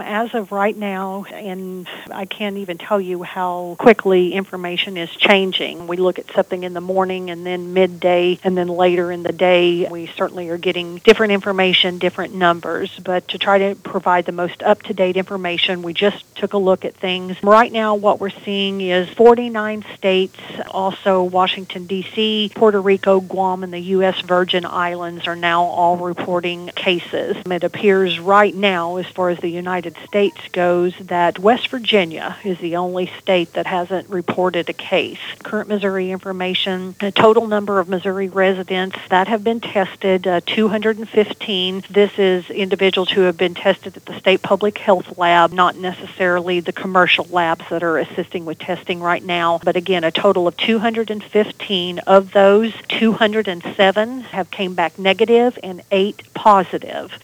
As of right now, and I can't even tell you how quickly information is changing. We look at something in the morning and then midday and then later in the day. We certainly are getting different information, different numbers. But to try to provide the most up-to-date information, we just took a look at things. Right now, what we're seeing is 49 states, also Washington, D.C., Puerto Rico, Guam, and the U.S. Virgin Islands are now all reporting cases. It appears right now, as far as the United States goes, that West Virginia is the only state that hasn't reported a case. Current Missouri information, the total number of Missouri residents that have been tested, 215. This is individuals who have been tested at the state public health lab, not necessarily the commercial labs that are assisting with testing right now. But again, a total of 215. Of those, 207 have came back negative and 8 positive.